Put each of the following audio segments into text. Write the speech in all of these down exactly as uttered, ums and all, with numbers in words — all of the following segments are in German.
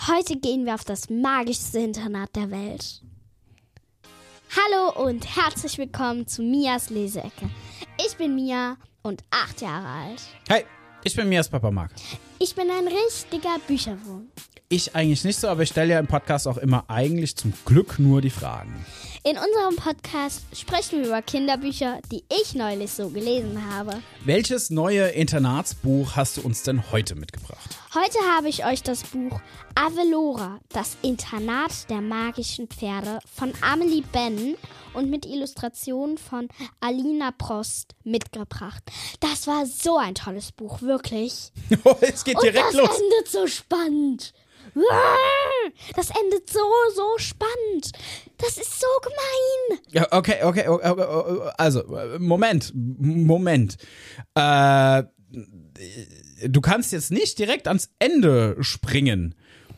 Heute gehen wir auf das magischste Internat der Welt. Hallo und herzlich willkommen zu Mias Leseecke. Ich bin Mia und acht Jahre alt. Hey, ich bin Mias Papa Marc. Ich bin ein richtiger Bücherwurm. Ich eigentlich nicht so, aber ich stelle ja im Podcast auch immer eigentlich zum Glück nur die Fragen. In unserem Podcast sprechen wir über Kinderbücher, die ich neulich so gelesen habe. Welches neue Internatsbuch hast du uns denn heute mitgebracht? Heute habe ich euch das Buch Avelora, das Internat der magischen Pferde von Amelie Benn und mit Illustrationen von Alina Prost mitgebracht. Das war so ein tolles Buch, wirklich. Oh, es geht direkt und das los. endet so spannend. Das endet so, so spannend. Das ist so gemein. Ja, okay, okay, okay, also, Moment, Moment. Äh, du kannst jetzt nicht direkt ans Ende springen.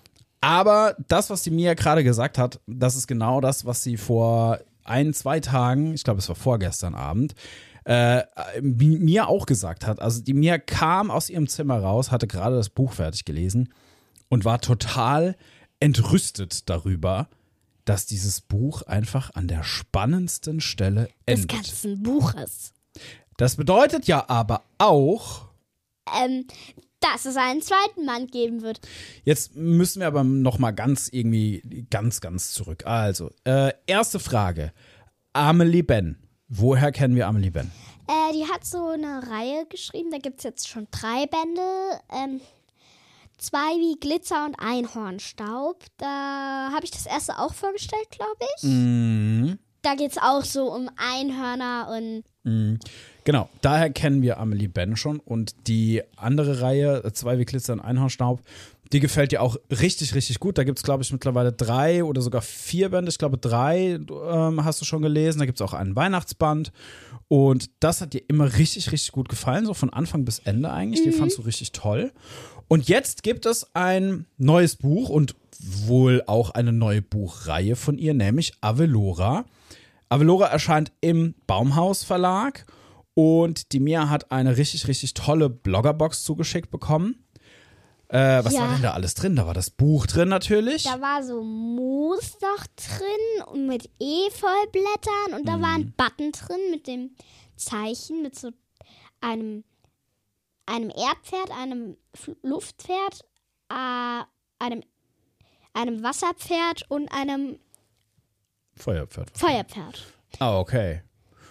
Aber das, was die Mia gerade gesagt hat, das ist genau das, was sie vor ein, zwei Tagen, ich glaube, es war vorgestern Abend, äh, mir auch gesagt hat. Also die Mia kam aus ihrem Zimmer raus, hatte gerade das Buch fertig gelesen und war total entrüstet darüber, dass dieses Buch einfach an der spannendsten Stelle endet. Des ganzen Buches. Das bedeutet ja aber auch, Ähm, dass es einen zweiten Band geben wird. jetzt müssen wir aber noch mal ganz irgendwie, ganz, ganz zurück. Also, äh, erste Frage. Amelie Benn. Woher kennen wir Amelie Benn? Äh, die hat so eine Reihe geschrieben, da gibt es jetzt schon drei Bände. Ähm, zwei wie Glitzer und Einhornstaub. Da habe ich das erste auch vorgestellt, glaube ich. Mhm. Da geht es auch so um Einhörner und... Mhm. Genau, daher kennen wir Amelie Benn schon. Und die andere Reihe, Zwei wie Glitzer und Einhornstaub, die gefällt dir auch richtig, richtig gut. Da gibt es, glaube ich, mittlerweile drei oder sogar vier Bände. Ich glaube, drei ähm, hast du schon gelesen. Da gibt es auch einen Weihnachtsband. Und das hat dir immer richtig, richtig gut gefallen. So von Anfang bis Ende eigentlich. Mhm. Die fandst du richtig toll. Und jetzt gibt es ein neues Buch und wohl auch eine neue Buchreihe von ihr, nämlich Avelora. Avelora erscheint im Baumhaus Verlag. Und die Mia hat eine richtig, richtig tolle Bloggerbox zugeschickt bekommen. Äh, was Ja. war denn da alles drin? Da war das Buch drin natürlich. Da war so Moos noch drin und mit Efeublättern und da war ein Button drin mit dem Zeichen, mit so einem, einem Erdpferd, einem F- Luftpferd, äh, einem, einem Wasserpferd und einem Feuerpferd. Feuerpferd. Ah, okay.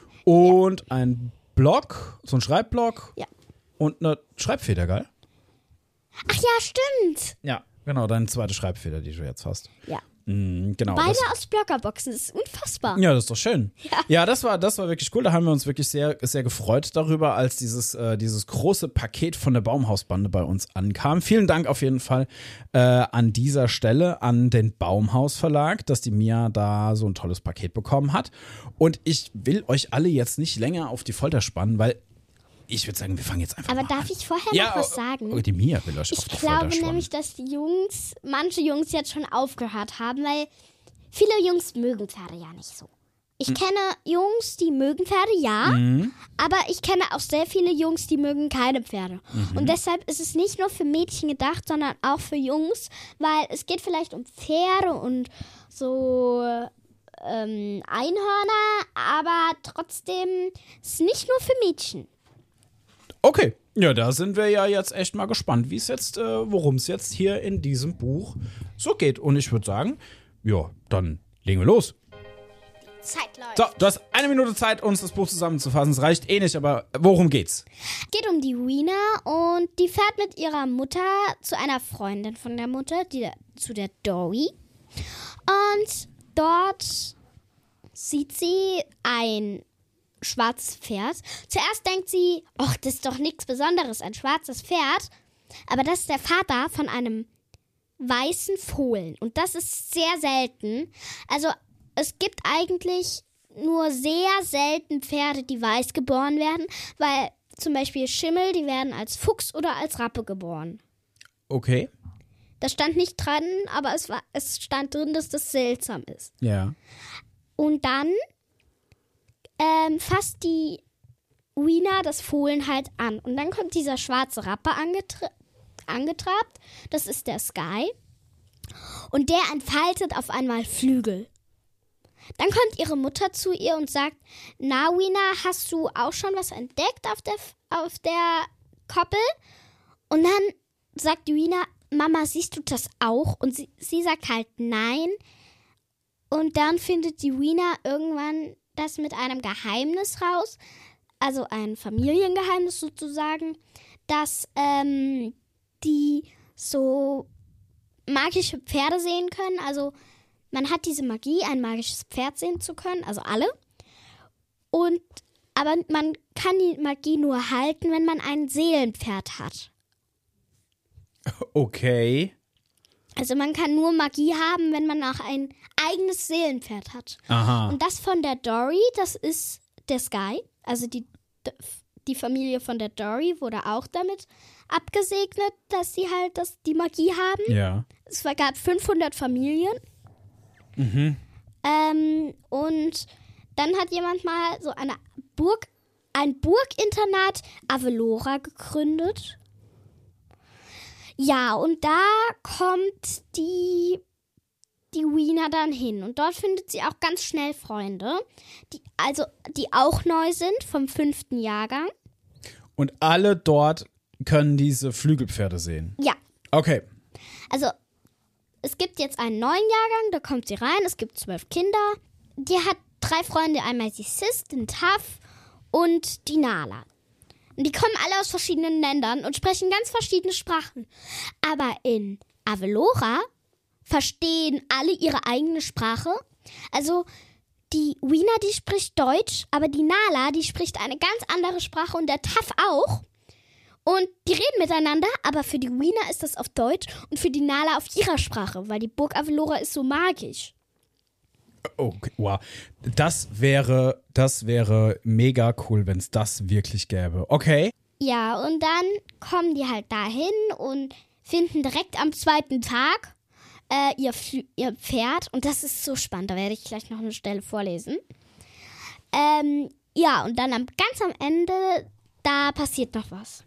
Und ein Block, so ein Schreibblock. Ja. Und eine Schreibfeder, geil? Ach ja, stimmt. Ja, genau, deine zweite Schreibfeder, die du jetzt hast. Ja. Mhm, genau. Beide das, aus Bloggerboxen, das ist unfassbar. ja, das ist doch schön. Ja. Ja, das war, das war wirklich cool. Da haben wir uns wirklich sehr, sehr gefreut darüber, als dieses, äh, dieses große Paket von der Baumhausbande bei uns ankam. Vielen Dank auf jeden Fall äh, an dieser Stelle an den Baumhaus Verlag, dass die Mia da so ein tolles Paket bekommen hat. Und ich will euch alle jetzt nicht länger auf die Folter spannen, weil ich würde sagen, wir fangen jetzt einfach Aber mal darf an. ich vorher Ja, noch was oh, sagen? oh, die Mia will euch auf Ich die Folter glaube spannen. nämlich, dass die Jungs, manche Jungs jetzt schon aufgehört haben, weil viele Jungs mögen Pferde ja nicht so. Ich Hm. kenne Jungs, die mögen Pferde, ja, aber ich kenne auch sehr viele Jungs, die mögen keine Pferde. Mhm. Und deshalb ist es nicht nur für Mädchen gedacht, sondern auch für Jungs, weil es geht vielleicht um Pferde und so ähm, Einhörner, aber trotzdem ist es nicht nur für Mädchen. Okay, ja, da sind wir ja jetzt echt mal gespannt, wie es jetzt, äh, worum es jetzt hier in diesem Buch so geht. Und ich würde sagen, ja, dann legen wir los. Zeit läuft. So, du hast eine Minute Zeit, uns das Buch zusammenzufassen. Es reicht eh nicht, aber worum geht's? Geht um die Weena und die fährt mit ihrer Mutter zu einer Freundin von der Mutter, die, zu der Dory. Und dort sieht sie ein schwarzes Pferd. Zuerst denkt sie, ach, das ist doch nichts Besonderes, ein schwarzes Pferd. Aber das ist der Vater von einem weißen Fohlen. Und das ist sehr selten. Also es gibt eigentlich nur sehr selten Pferde, die weiß geboren werden, weil zum Beispiel Schimmel, die werden als Fuchs oder als Rappe geboren. Okay. Das stand nicht dran, aber es, war, es stand drin, dass das seltsam ist. Ja. Und dann ähm, fasst die Weena das Fohlen halt an. Und dann kommt dieser schwarze Rappe angetra- angetrabt. Das ist der Sky. Und der entfaltet auf einmal Flügel. Dann kommt ihre Mutter zu ihr und sagt, na Weena, hast du auch schon was entdeckt auf der, auf der Koppel? Und dann sagt Weena, Mama, siehst du das auch? Und sie, sie sagt halt nein. Und dann findet die Weena irgendwann das mit einem Geheimnis raus, also ein Familiengeheimnis sozusagen, dass ähm, die so magische Pferde sehen können. Also man hat diese Magie, ein magisches Pferd sehen zu können, also alle. Und aber man kann die Magie nur halten, wenn man ein Seelenpferd hat. Okay. Also man kann nur Magie haben, wenn man auch ein eigenes Seelenpferd hat. Aha. Und das von der Dory, das ist der Sky. Also die, die Familie von der Dory wurde auch damit abgesegnet, dass sie halt das, die Magie haben. Ja. Es gab fünfhundert Familien. Mhm. Ähm, und dann hat jemand mal so eine Burg, ein Burginternat Avalora gegründet. Ja, und da kommt die, die Weena dann hin. Und dort findet sie auch ganz schnell Freunde, die, also, die auch neu sind, vom fünften Jahrgang. Und alle dort können diese Flügelpferde sehen? Ja. Okay. Also, es gibt jetzt einen neuen Jahrgang, da kommt sie rein, es gibt zwölf Kinder. Die hat drei Freunde, einmal die Sis, den Taff und die Nala. Und die kommen alle aus verschiedenen Ländern und sprechen ganz verschiedene Sprachen. Aber in Avalora verstehen alle ihre eigene Sprache. Also die Weena, die spricht Deutsch, aber die Nala, die spricht eine ganz andere Sprache und der Taff auch. Und die reden miteinander, aber für die Weena ist das auf Deutsch und für die Nala auf ihrer Sprache, weil die Burg Avalora ist so magisch. Okay, wow. Das wäre, das wäre mega cool, wenn es das wirklich gäbe. Okay. Ja, und dann kommen die halt dahin und finden direkt am zweiten Tag äh, ihr, Fl- ihr Pferd. Und das ist so spannend, da werde ich gleich noch eine Stelle vorlesen. Ähm, ja, und dann am, ganz am Ende, da passiert noch was.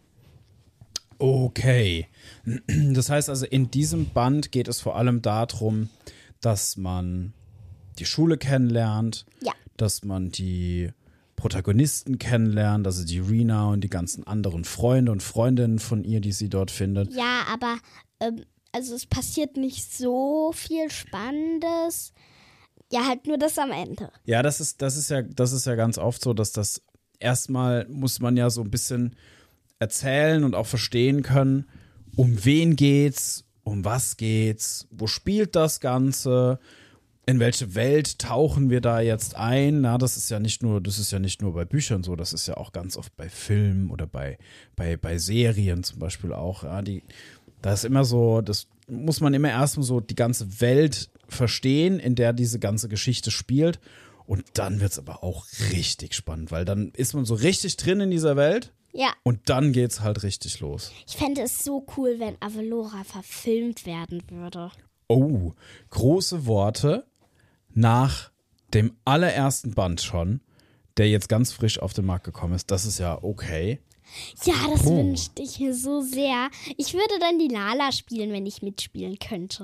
Okay. Das heißt also, in diesem Band geht es vor allem darum, dass man die Schule kennenlernt, Ja. dass man die Protagonisten kennenlernt, also die Rena und die ganzen anderen Freunde und Freundinnen von ihr, die sie dort findet. Ja, aber ähm, also es passiert nicht so viel Spannendes. Ja, halt nur das am Ende. Ja, das ist, das ist ja, das ist ja ganz oft so, dass das erstmal muss man ja so ein bisschen erzählen und auch verstehen können, um wen geht's, um was geht's, wo spielt das Ganze, in welche Welt tauchen wir da jetzt ein? Na, das ist ja nicht nur, das ist ja nicht nur bei Büchern so, das ist ja auch ganz oft bei Filmen oder bei, bei, bei Serien zum Beispiel auch. Ja, die, da ist immer so, das muss man immer erstmal so die ganze Welt verstehen, in der diese ganze Geschichte spielt. Und dann wird's aber auch richtig spannend, weil dann ist man so richtig drin in dieser Welt. Ja. Und dann geht's halt richtig los. Ich fände es so cool, wenn Avalora verfilmt werden würde. Oh, große Worte nach dem allerersten Band schon, der jetzt ganz frisch auf den Markt gekommen ist. Das ist ja okay. Ja, das Puh. wünschte ich mir so sehr. Ich würde dann die Nala spielen, wenn ich mitspielen könnte.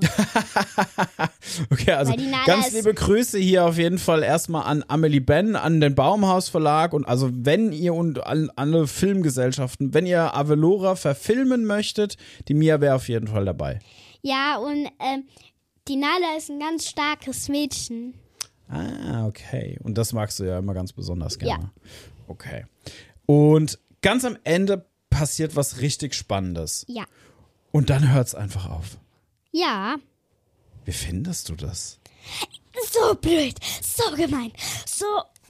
Okay, also Weil die Nala ganz ist- liebe Grüße hier auf jeden Fall erstmal an Amelie Ben, an den Baumhaus Verlag und also wenn ihr und an alle Filmgesellschaften, wenn ihr Avalora verfilmen möchtet, die Mia wäre auf jeden Fall dabei. Ja, und ähm, die Nala ist ein ganz starkes Mädchen. Ah, okay. Und das magst du ja immer ganz besonders gerne. Ja. Okay. Und ganz am Ende passiert was richtig Spannendes. Ja. Und dann hört's einfach auf. Ja. Wie findest du das? So blöd, so gemein, so...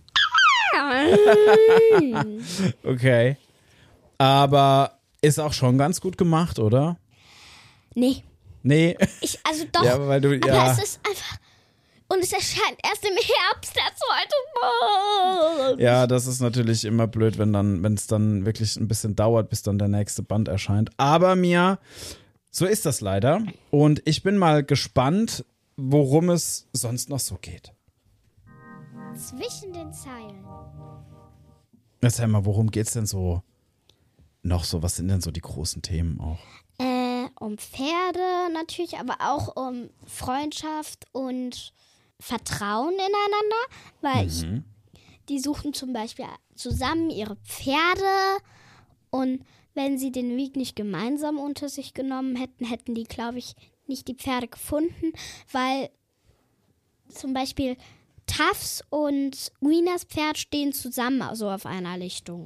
Okay. Aber ist auch schon ganz gut gemacht, oder? Nee, Nee. ich, also doch, Ja, weil du, aber ja. es ist einfach... Und es erscheint erst im Herbst, der zweite Band. Ja, das ist natürlich immer blöd, wenn dann, wenn es dann wirklich ein bisschen dauert, bis dann der nächste Band erscheint. Aber Mia, so ist das leider. Und ich bin mal gespannt, worum es sonst noch so geht. Zwischen den Zeilen. Erzähl mal, worum geht's denn so noch so? Was sind denn so die großen Themen auch? Äh, um Pferde natürlich, aber auch um Freundschaft und Vertrauen ineinander, weil ich, Mhm. die suchten zum Beispiel zusammen ihre Pferde und wenn sie den Weg nicht gemeinsam unter sich genommen hätten, hätten die, glaube ich, nicht die Pferde gefunden, weil zum Beispiel Tafs und Wieners Pferd stehen zusammen, also auf einer Lichtung.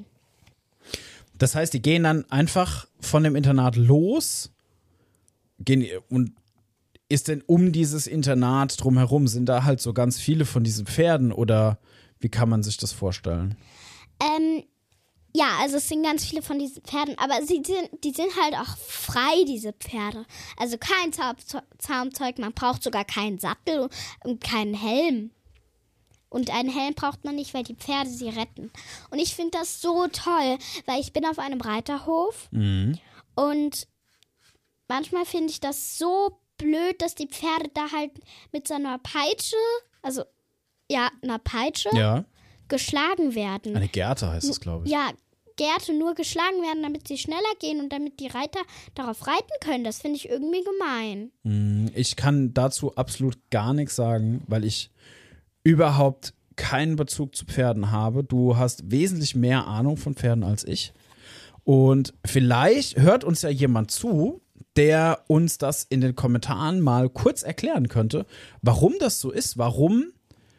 Das heißt, die gehen dann einfach von dem Internat los gehen und ist denn um dieses Internat drumherum, sind da halt so ganz viele von diesen Pferden oder wie kann man sich das vorstellen? Ähm, ja, also es sind ganz viele von diesen Pferden, aber sie sind, die sind halt auch frei, diese Pferde. Also kein Zau- Zaumzeug, man braucht sogar keinen Sattel und keinen Helm. Und einen Helm braucht man nicht, weil die Pferde sie retten. Und ich finde das so toll, weil ich bin auf einem Reiterhof Mhm. und manchmal finde ich das so blöd, dass die Pferde da halt mit so einer Peitsche, also ja, einer Peitsche, Ja, geschlagen werden. eine Gerte heißt es, glaube ich. Ja, Gerte nur geschlagen werden, damit sie schneller gehen und damit die Reiter darauf reiten können. Das finde ich irgendwie gemein. Mm, Ich kann dazu absolut gar nichts sagen, weil ich überhaupt keinen Bezug zu Pferden habe. Du hast wesentlich mehr Ahnung von Pferden als ich. Und vielleicht hört uns ja jemand zu, der uns das in den Kommentaren mal kurz erklären könnte, warum das so ist, warum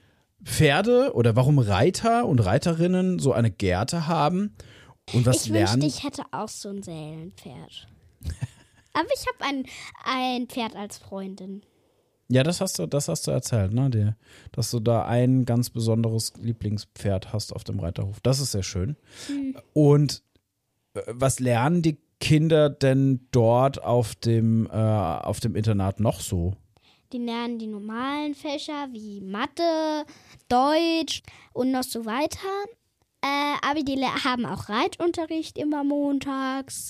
Pferde oder warum Reiter und Reiterinnen so eine Gerte haben und was Ich lernen. wünschte, ich hätte auch so ein Sälenpferd. Aber ich habe ein, ein Pferd als Freundin. Ja, das hast du, das hast du erzählt, ne? Die, dass du da ein ganz besonderes Lieblingspferd hast auf dem Reiterhof. Das ist sehr schön. Und äh, was lernen die Kinder denn dort auf dem, äh, auf dem Internat noch so? Die lernen die normalen Fächer wie Mathe, Deutsch und noch so weiter. Äh, aber die le- haben auch Reitunterricht immer montags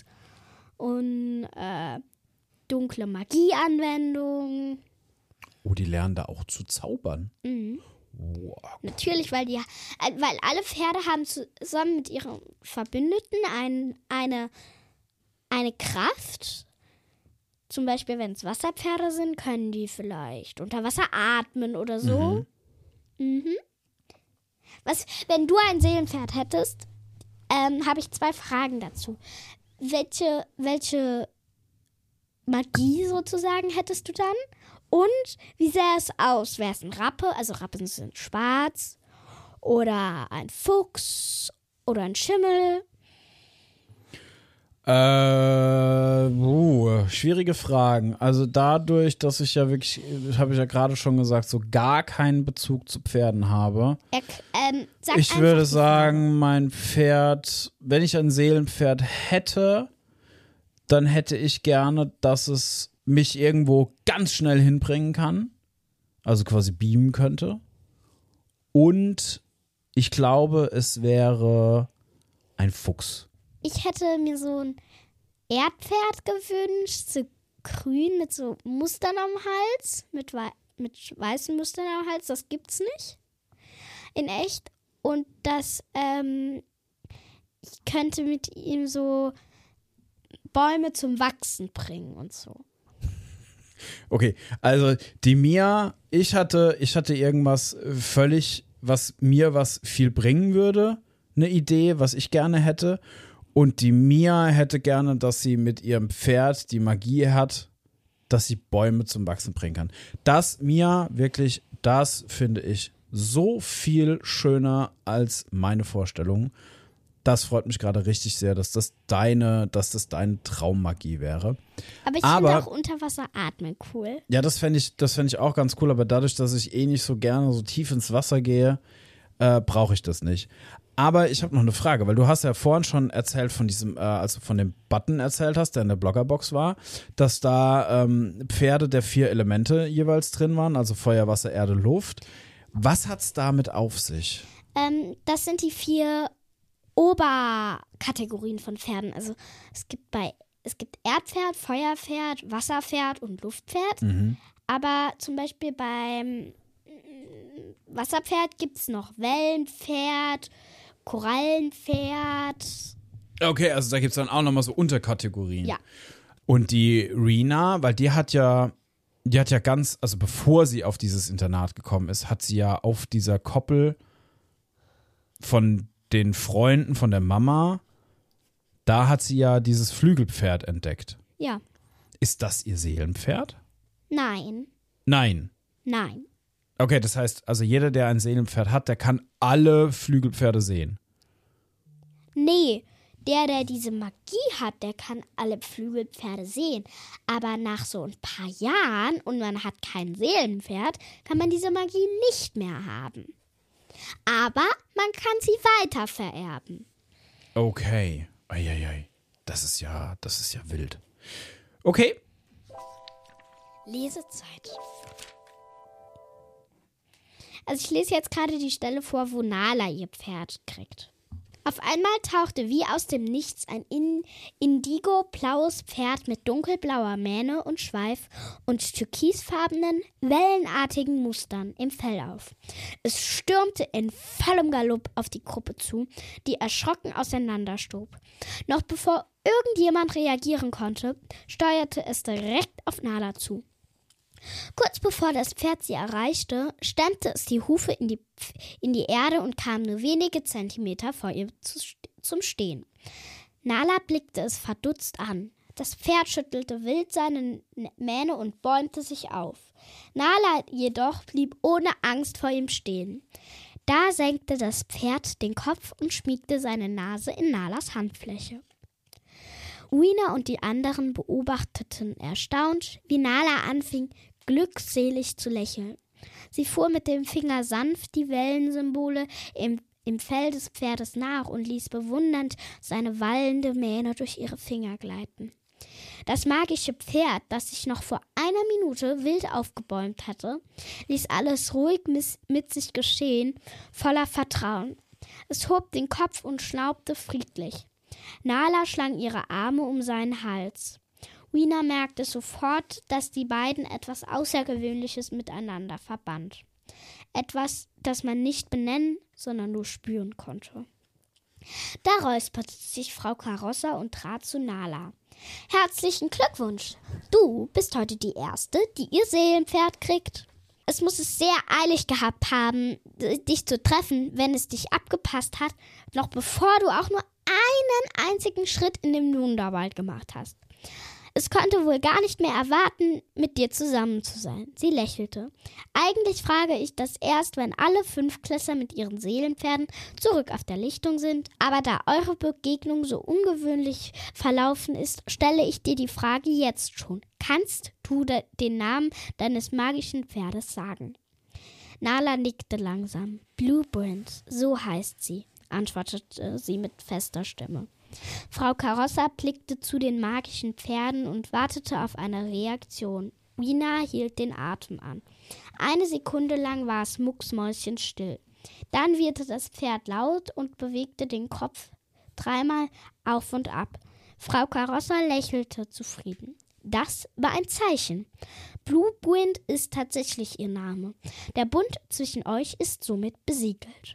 und äh, dunkle Magieanwendung. Oh, die lernen da auch zu zaubern. Mhm. Wow. Natürlich, weil, die, äh, weil alle Pferde haben zusammen mit ihren Verbündeten ein, eine, eine Kraft. Zum Beispiel, wenn es Wasserpferde sind, können die vielleicht unter Wasser atmen oder so. Mhm. Was, wenn du ein Seelenpferd hättest, ähm, habe ich zwei Fragen dazu. Welche, welche Magie sozusagen hättest du dann? Und wie sähe es aus? Wäre es ein Rappe? Also Rappen sind schwarz. Oder ein Fuchs? Oder ein Schimmel? Äh, uh, schwierige Fragen. Also dadurch, dass ich ja wirklich, habe ich ja gerade schon gesagt, so gar keinen Bezug zu Pferden habe. Er, ähm, sag Ich einfach würde die sagen, mein Pferd, wenn ich ein Seelenpferd hätte, dann hätte ich gerne, dass es mich irgendwo ganz schnell hinbringen kann. Also quasi beamen könnte. Und ich glaube, es wäre ein Fuchs. Ich hätte mir so ein Erdpferd gewünscht, so grün mit so Mustern am Hals, mit, wei mit weißen Mustern am Hals. Das gibt's nicht in echt. Und das, ähm, ich könnte mit ihm so Bäume zum Wachsen bringen und so. Okay, also die Mia, ich hatte, ich hatte irgendwas völlig, was mir was viel bringen würde, eine Idee, was ich gerne hätte. Und die Mia hätte gerne, dass sie mit ihrem Pferd die Magie hat, dass sie Bäume zum Wachsen bringen kann. Das, Mia, wirklich, das finde ich so viel schöner als meine Vorstellung. Das freut mich gerade richtig sehr, dass das deine, dass das deine Traummagie wäre. Aber ich Aber- finde auch unter Wasser atmen cool. Ja, das fände ich, das fänd ich auch ganz cool, aber dadurch, dass ich eh nicht so gerne so tief ins Wasser gehe, äh, brauche ich das nicht. Aber ich habe noch eine Frage, weil du hast ja vorhin schon erzählt von diesem, äh, als du von dem Button erzählt hast, der in der Bloggerbox war, dass da ähm, Pferde der vier Elemente jeweils drin waren, also Feuer, Wasser, Erde, Luft. Was hat's damit auf sich? Ähm, das sind die vier Oberkategorien von Pferden. Also es gibt bei es gibt Erdpferd, Feuerpferd, Wasserpferd und Luftpferd. Mhm. Aber zum Beispiel beim mm, Wasserpferd gibt es noch Wellenpferd, Korallenpferd. Okay, also da gibt es dann auch nochmal so Unterkategorien. Ja. Und die Rena, weil die hat ja, die hat ja ganz, also bevor sie auf dieses Internat gekommen ist, hat sie ja auf dieser Koppel von den Freunden von der Mama, da hat sie ja dieses Flügelpferd entdeckt. Ja. Ist das ihr Seelenpferd? Nein. Nein. Nein. Okay, das heißt, also jeder, der ein Seelenpferd hat, der kann alle Flügelpferde sehen. Nee, der, der diese Magie hat, der kann alle Flügelpferde sehen. Aber nach so ein paar Jahren und man hat kein Seelenpferd, kann man diese Magie nicht mehr haben. Aber man kann sie weiter vererben. Okay. Eieiei. Das ist ja, das ist ja wild. Okay. Lesezeit. Also ich lese jetzt gerade die Stelle vor, wo Nala ihr Pferd kriegt. Auf einmal tauchte wie aus dem Nichts ein in- indigo-blaues Pferd mit dunkelblauer Mähne und Schweif und türkisfarbenen, wellenartigen Mustern im Fell auf. Es stürmte in vollem Galopp auf die Gruppe zu, die erschrocken auseinanderstob. Noch bevor irgendjemand reagieren konnte, steuerte es direkt auf Nala zu. Kurz bevor das Pferd sie erreichte, stemmte es die Hufe in die, in die Erde und kam nur wenige Zentimeter vor ihr zu, zum Stehen. Nala blickte es verdutzt an. Das Pferd schüttelte wild seine Mähne und bäumte sich auf. Nala jedoch blieb ohne Angst vor ihm stehen. Da senkte das Pferd den Kopf und schmiegte seine Nase in Nalas Handfläche. Uina und die anderen beobachteten erstaunt, wie Nala anfing, glückselig zu lächeln. Sie fuhr mit dem Finger sanft die Wellensymbole im, im Fell des Pferdes nach und ließ bewundernd seine wallende Mähne durch ihre Finger gleiten. Das magische Pferd, das sich noch vor einer Minute wild aufgebäumt hatte, ließ alles ruhig mis- mit sich geschehen, voller Vertrauen. Es hob den Kopf und schnaubte friedlich. Nala schlang ihre Arme um seinen Hals. Uina merkte sofort, dass die beiden etwas Außergewöhnliches miteinander verband. Etwas, das man nicht benennen, sondern nur spüren konnte. Da räusperte sich Frau Karossa und trat zu Nala. »Herzlichen Glückwunsch! Du bist heute die Erste, die ihr Seelenpferd kriegt. Es muss es sehr eilig gehabt haben, dich zu treffen, wenn es dich abgepasst hat, noch bevor du auch nur einen einzigen Schritt in den Wunderwald gemacht hast. Es konnte wohl gar nicht mehr erwarten, mit dir zusammen zu sein.« Sie lächelte. »Eigentlich frage ich das erst, wenn alle Fünftklässler mit ihren Seelenpferden zurück auf der Lichtung sind. Aber da eure Begegnung so ungewöhnlich verlaufen ist, stelle ich dir die Frage jetzt schon. Kannst du de- den Namen deines magischen Pferdes sagen?« Nala nickte langsam. »Blueprint, so heißt sie«, antwortete sie mit fester Stimme. Frau Karossa blickte zu den magischen Pferden und wartete auf eine Reaktion. Uina hielt den Atem an. Eine Sekunde lang war es mucksmäuschenstill. Dann wieherte das Pferd laut und bewegte den Kopf dreimal auf und ab. Frau Karossa lächelte zufrieden. Das war ein Zeichen. Blueprint ist tatsächlich ihr Name. Der Bund zwischen euch ist somit besiegelt.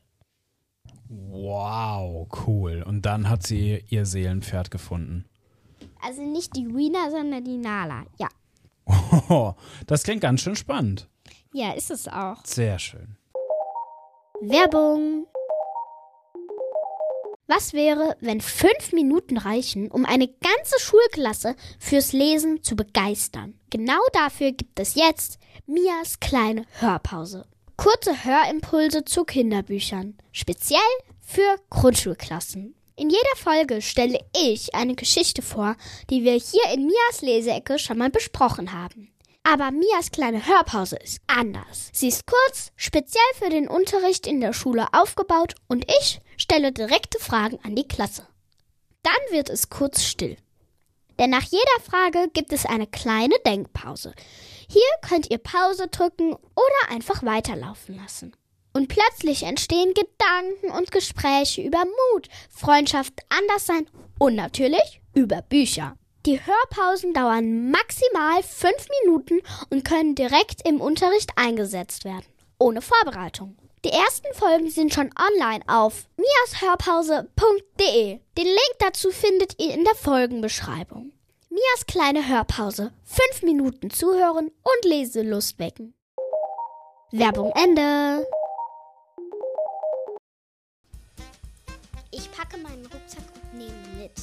Wow, cool. Und dann hat sie ihr Seelenpferd gefunden. Also nicht die Uina, sondern die Nala, ja. Oh, das klingt ganz schön spannend. Ja, ist es auch. Sehr schön. Werbung. Was wäre, wenn fünf Minuten reichen, um eine ganze Schulklasse fürs Lesen zu begeistern? Genau dafür gibt es jetzt Mias kleine Hörpause. Kurze Hörimpulse zu Kinderbüchern, speziell für Grundschulklassen. In jeder Folge stelle ich eine Geschichte vor, die wir hier in Mias Leseecke schon mal besprochen haben. Aber Mias kleine Hörpause ist anders. Sie ist kurz, speziell für den Unterricht in der Schule aufgebaut und ich stelle direkte Fragen an die Klasse. Dann wird es kurz still. Denn nach jeder Frage gibt es eine kleine Denkpause. Hier könnt ihr Pause drücken oder einfach weiterlaufen lassen. Und plötzlich entstehen Gedanken und Gespräche über Mut, Freundschaft, Anderssein und natürlich über Bücher. Die Hörpausen dauern maximal fünf Minuten und können direkt im Unterricht eingesetzt werden, ohne Vorbereitung. Die ersten Folgen sind schon online auf miashörpause punkt de. Den Link dazu findet ihr in der Folgenbeschreibung. Mias kleine Hörpause. Fünf Minuten zuhören und Leselust wecken. Werbung Ende. Ich packe meinen Rucksack und nehme mit.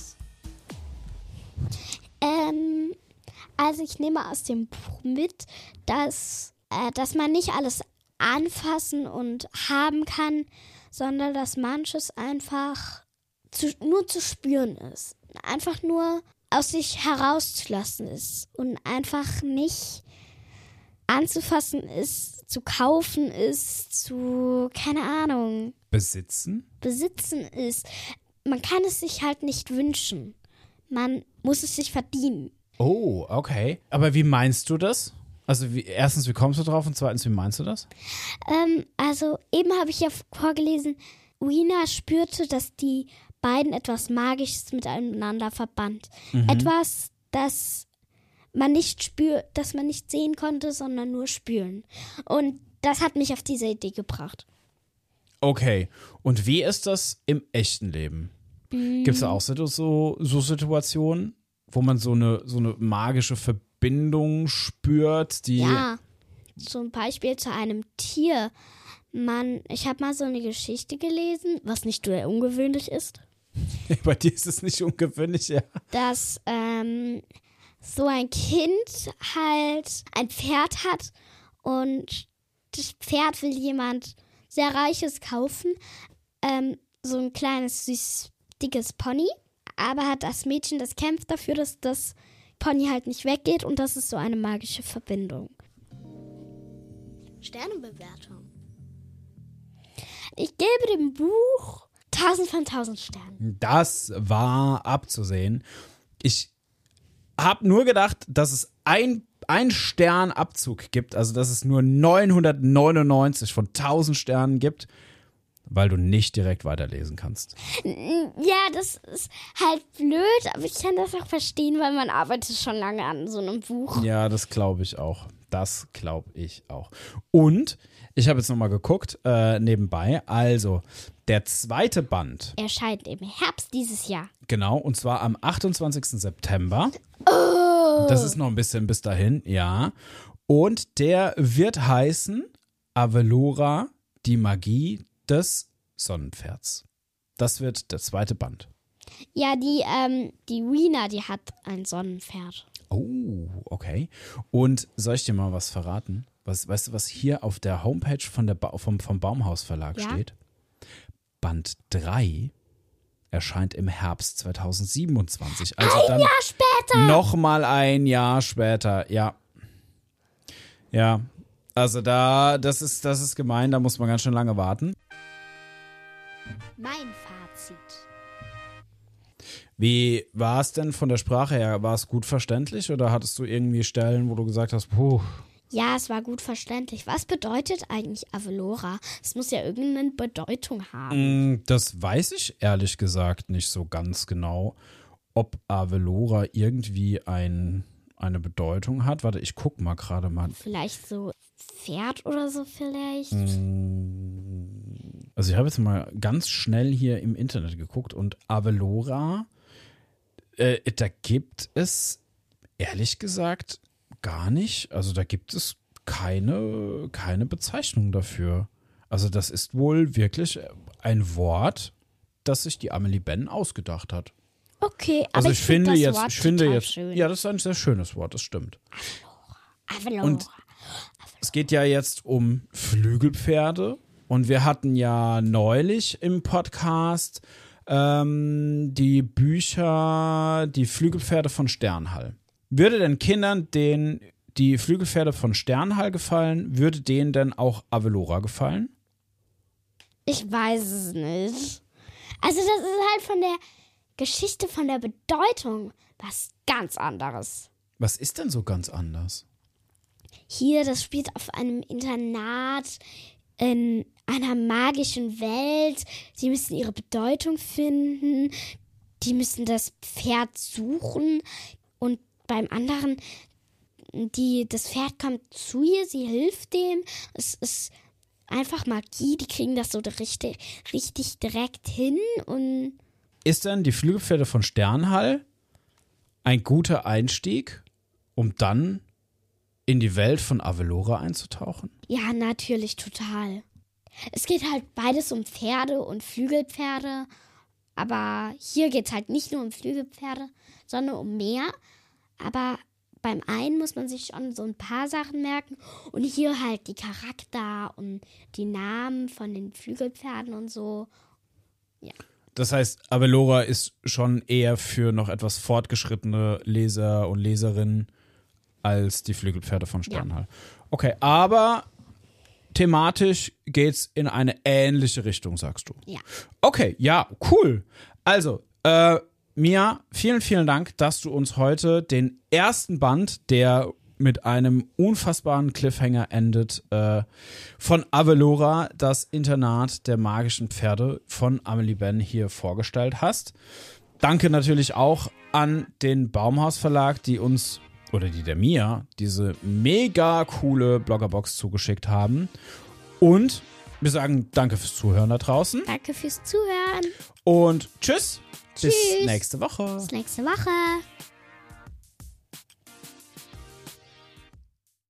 Ähm, also ich nehme aus dem Buch mit, dass, äh, dass man nicht alles anfassen und haben kann, sondern dass manches einfach zu, nur zu spüren ist. Einfach nur aus sich herauszulassen ist und einfach nicht anzufassen ist, zu kaufen ist, zu, keine Ahnung, Besitzen? besitzen ist. Man kann es sich halt nicht wünschen. Man muss es sich verdienen. Oh, okay. Aber wie meinst du das? Also wie, erstens, wie kommst du drauf und zweitens, wie meinst du das? Ähm, also eben habe ich ja vorgelesen, Weena spürte, dass die beiden etwas Magisches miteinander verband. Mhm. Etwas, das man nicht spürt, das man nicht sehen konnte, sondern nur spüren. Und das hat mich auf diese Idee gebracht. Okay. Und wie ist das im echten Leben? Mhm. Gibt es da auch so, so, so Situationen, wo man so eine, so eine magische Verbindung spürt, die. Ja, zum Beispiel zu einem Tier. Man, ich habe mal so eine Geschichte gelesen, was nicht sehr ungewöhnlich ist, Bei dir ist es nicht ungewöhnlich, ja. dass ähm, so ein Kind halt ein Pferd hat und das Pferd will jemand sehr Reiches kaufen, ähm, so ein kleines, süß, dickes Pony, aber hat das Mädchen, das kämpft dafür, dass das Pony halt nicht weggeht und das ist so eine magische Verbindung. Sternebewertung. Ich gebe dem Buch tausend von tausend Sternen. Das war abzusehen. Ich habe nur gedacht, dass es ein, ein Stern Abzug gibt, also dass es nur neunhundertneunundneunzig von tausend Sternen gibt, weil du nicht direkt weiterlesen kannst. Ja, das ist halt blöd, aber ich kann das auch verstehen, weil man arbeitet schon lange an so einem Buch. Ja, das glaube ich auch. Das glaube ich auch. Und ich habe jetzt nochmal geguckt, äh, nebenbei. Also, der zweite Band. Erscheint im Herbst dieses Jahr. Genau, und zwar am achtundzwanzigsten September. Oh. Das ist noch ein bisschen bis dahin, ja. Und der wird heißen Avalora, die Magie des Sonnenpferds. Das wird der zweite Band. Ja, die, ähm, die Weena, die hat ein Sonnenpferd. Oh, okay. Und soll ich dir mal was verraten? Was, weißt du, was hier auf der Homepage von der ba- vom, vom Baumhaus Verlag Ja? steht? Band drei erscheint im Herbst zweitausendsiebenundzwanzig. Also Ein dann Jahr später! noch mal ein Jahr später, ja. Ja, also da, das ist, das ist gemein, da muss man ganz schön lange warten. Mein Fazit. Wie war es denn von der Sprache her? War es gut verständlich oder hattest du irgendwie Stellen, wo du gesagt hast, puh, Ja, es war gut verständlich. Was bedeutet eigentlich Avalora? Es muss ja irgendeine Bedeutung haben. Mm, das weiß ich ehrlich gesagt nicht so ganz genau, ob Avalora irgendwie ein, eine Bedeutung hat. Warte, ich guck mal gerade mal. Vielleicht so Pferd oder so vielleicht. Also ich habe jetzt mal ganz schnell hier im Internet geguckt und Avalora, äh, da gibt es ehrlich gesagt gar nicht. Also da gibt es keine, keine Bezeichnung dafür. Also das ist wohl wirklich ein Wort, das sich die Amelie Ben ausgedacht hat. Okay, aber Also ich, ich finde find das jetzt, Wort ich finde total jetzt, schön. ja, das ist ein sehr schönes Wort, das stimmt. Avalora. Und es geht ja jetzt um Flügelpferde und wir hatten ja neulich im Podcast ähm, die Bücher Die Flügelpferde von Sternhall. Würde denn Kindern den, die Flügelpferde von Sternhall gefallen, würde denen denn auch Avalora gefallen? Ich weiß es nicht. Also das ist halt von der Geschichte, von der Bedeutung was ganz anderes. Was ist denn so ganz anders? Hier, das spielt auf einem Internat in einer magischen Welt. Sie müssen ihre Bedeutung finden. Die müssen das Pferd suchen. Und beim anderen, die, das Pferd kommt zu ihr, sie hilft dem. Es ist einfach Magie. Die kriegen das so richtig, richtig direkt hin. Und Ist denn die Flügelpferde von Sternhall ein guter Einstieg, um dann in die Welt von Avalora einzutauchen? Ja, natürlich, total. Es geht halt beides um Pferde und Flügelpferde. Aber hier geht es halt nicht nur um Flügelpferde, sondern um mehr. Aber beim einen muss man sich schon so ein paar Sachen merken. Und hier halt die Charakter und die Namen von den Flügelpferden und so. Ja. Das heißt, Avalora ist schon eher für noch etwas fortgeschrittene Leser und Leserinnen als die Flügelpferde von Sternhall. Ja. Okay, aber thematisch geht's in eine ähnliche Richtung, sagst du? Ja. Okay, ja, cool. Also, äh, Mia, vielen, vielen Dank, dass du uns heute den ersten Band, der mit einem unfassbaren Cliffhanger endet, äh, von Avalora, das Internat der magischen Pferde von Amelie Ben hier vorgestellt hast. Danke natürlich auch an den Baumhaus Verlag, die uns, oder die der Mia, diese mega coole Bloggerbox zugeschickt haben. Und wir sagen danke fürs Zuhören da draußen. Danke fürs Zuhören. Und tschüss. Tschüss. Bis nächste Woche. Bis nächste Woche.